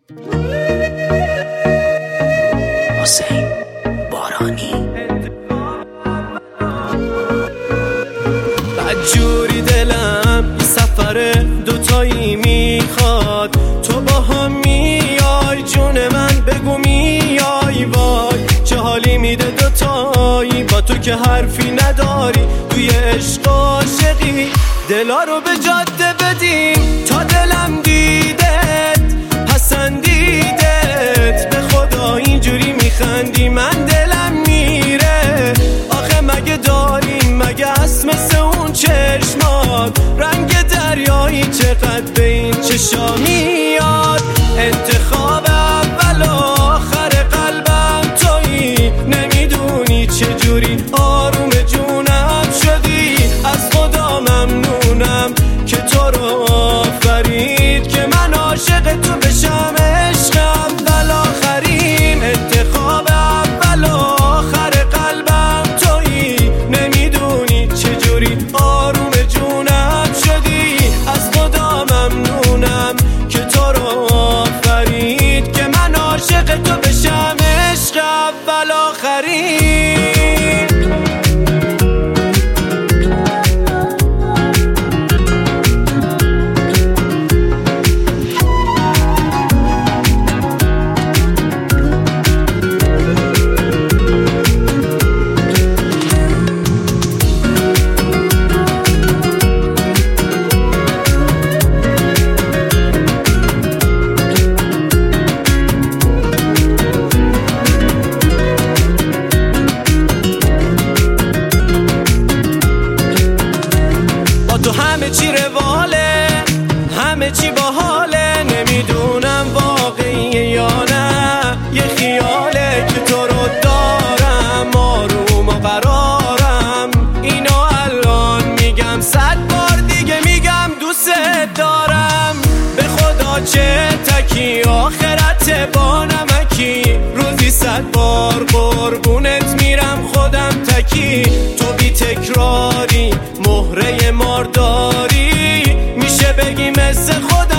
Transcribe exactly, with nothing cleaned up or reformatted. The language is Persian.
حسین بارانی. بدجوری دلم یه سفر دوتایی میخواد، تو با هم میای جون من بگو میای، وای چه حالی میده دوتایی با تو که حرفی نداری، توی عشق عاشقی دلا رو به جاده بدیم تا دلم دیدت پسندیدت، به خدا اینجوری میخندی من دلم میره، آخه مگه داریم مگه هست مثل اون چشمات رنگ دریایی چقدر به این چشا میاد، انتخاب اول آخر قلبم تویی، نمیدونی چجوری آروم جونم شدی، از خدا ممنونم که تو رو آفرید که من عاشق تو بشم، عشق اول آخریم، انتخاب اول آخر قلبم تویی، نمیدونی چجوری آروم جونم شدی، از خدا ممنونم که تو رو آفرید که من عاشق تو بشم، عشق اول آخریم. تو همه چی رواله، همه چی باحاله، نمیدونم واقعیه یا نه، یه خیاله که تو رو دارم آروم و قرارم، اینو الان میگم صد بار دیگه میگم دوست دارم، به خدا چه تکی آخرت با نمکی، روزی صد بار قربونت میرم خودم تکی، تو بی تکراری مهره مارداری، میشه بگی مثل خدا